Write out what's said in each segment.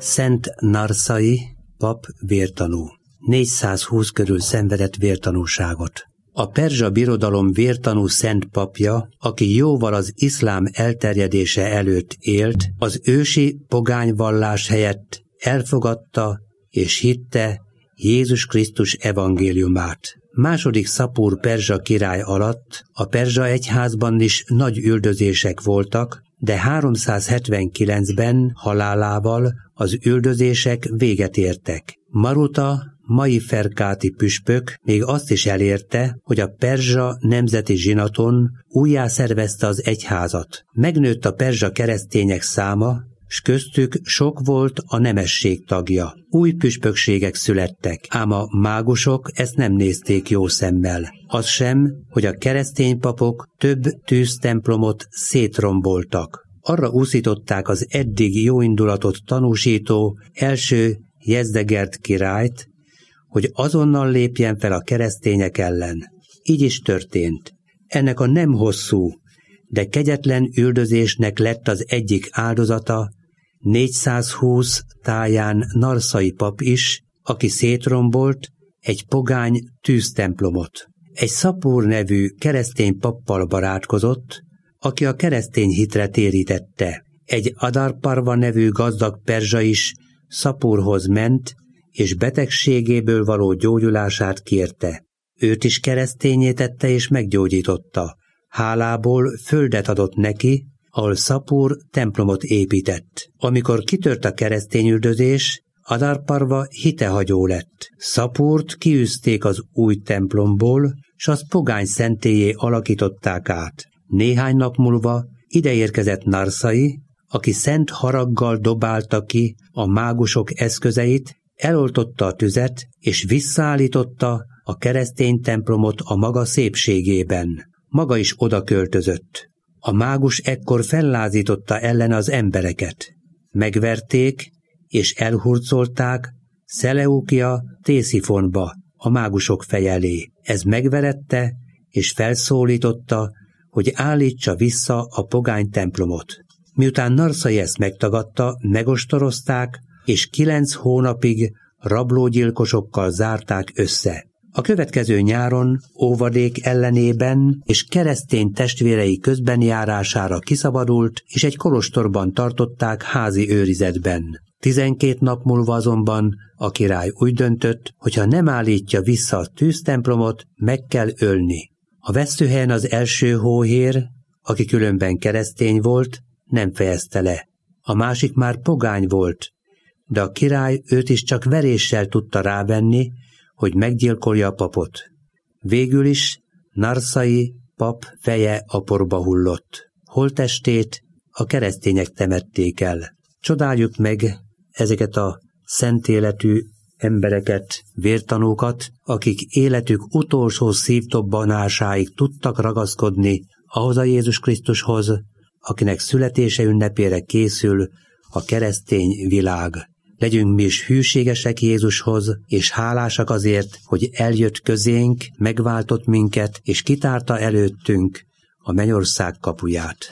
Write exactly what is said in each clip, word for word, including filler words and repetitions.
Szent Narsai pap vértanú. négyszázhúsz körül szenvedett vértanúságot. A perzsa birodalom vértanú szent papja, aki jóval az iszlám elterjedése előtt élt, az ősi pogányvallás helyett elfogadta és hitte Jézus Krisztus evangéliumát. Második Szapúr perzsa király alatt a perzsa egyházban is nagy üldözések voltak, de háromszázhetvenkilencben halálával az üldözések véget értek. Maruta, mai ferkáti püspök még azt is elérte, hogy a perzsa nemzeti zsinaton újjászervezte az egyházat. Megnőtt a perzsa keresztények száma, s köztük sok volt a nemesség tagja. Új püspökségek születtek, ám a mágusok ezt nem nézték jó szemmel. Az sem, hogy a keresztény papok több tűztemplomot szétromboltak. Arra úszították az eddig jóindulatot tanúsító első Jezdegerd királyt, hogy azonnal lépjen fel a keresztények ellen. Így is történt. Ennek a nem hosszú, de kegyetlen üldözésnek lett az egyik áldozata négyszázhúsz táján Narsai pap is, aki szétrombolt egy pogány tűztemplomot. Egy Szapúr nevű keresztény pappal barátkozott, aki a keresztény hitre térítette. Egy Adarparva nevű gazdag perzsa is Szapúrhoz ment, és betegségéből való gyógyulását kérte. Őt is kereszténnyé tette és meggyógyította. Hálából földet adott neki, ahol Szapúr templomot épített. Amikor kitört a keresztényüldözés, Adarparva hitehagyó lett. Szapúrt kiűzték az új templomból, s az pogány szentélyé alakították át. Néhány nap múlva ideérkezett Narsai, aki szent haraggal dobálta ki a mágusok eszközeit, eloltotta a tüzet, és visszaállította a keresztény templomot a maga szépségében. Maga is oda költözött. A mágus ekkor fellázította ellen az embereket. Megverték, és elhurcolták Szeleukia Tészifonba, a mágusok feje elé. Ez megverette, és felszólította, hogy állítsa vissza a pogány templomot. Miután Narsai ezt megtagadta, megostorozták, és kilenc hónapig rablógyilkosokkal zárták össze. A következő nyáron óvadék ellenében és keresztény testvérei közbenjárására kiszabadult, és egy kolostorban tartották házi őrizetben. Tizenkét nap múlva azonban a király úgy döntött, hogy ha nem állítja vissza a tűztemplomot, meg kell ölni. A vesztőhelyen az első hóhér, aki különben keresztény volt, nem fejezte le. A másik már pogány volt, de a király őt is csak veréssel tudta rávenni, hogy meggyilkolja a papot. Végül is Narsai pap feje a porba hullott. Holttestét a keresztények temették el. Csodáljuk meg ezeket a szent életű embereket, vértanúkat, akik életük utolsó szívdobbanásáig tudtak ragaszkodni ahhoz a Jézus Krisztushoz, akinek születése ünnepére készül a keresztény világ. Legyünk mi is hűségesek Jézushoz, és hálásak azért, hogy eljött közénk, megváltott minket, és kitárta előttünk a mennyország kapuját.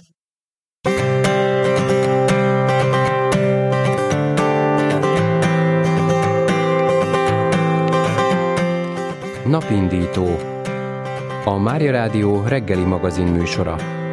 Napindító. A Mária Rádió reggeli magazin műsora.